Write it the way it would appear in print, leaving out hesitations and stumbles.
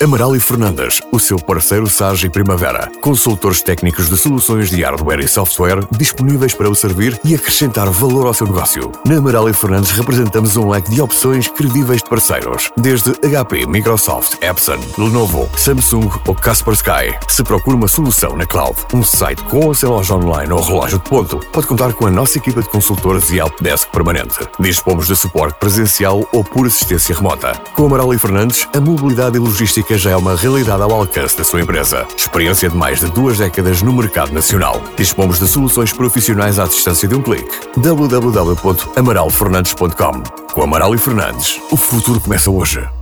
Amaral e Fernandes, o seu parceiro Sage e Primavera. Consultores técnicos de soluções de hardware e software disponíveis para o servir e acrescentar valor ao seu negócio. Na Amaral e Fernandes representamos um leque de opções credíveis de parceiros, desde HP, Microsoft, Epson, Lenovo, Samsung ou Kaspersky. Se procura uma solução na cloud, um site com a sua loja online ou relógio de ponto, pode contar com a nossa equipa de consultores e helpdesk permanente. Dispomos de suporte presencial ou por assistência remota. Com Amaral e Fernandes, a mobilidade e logística já é uma realidade ao alcance da sua empresa. Experiência de mais de 2 décadas no mercado nacional. Dispomos de soluções profissionais à distância de um clique. www.amaralfernandes.com. Com Amaral e Fernandes, o futuro começa hoje.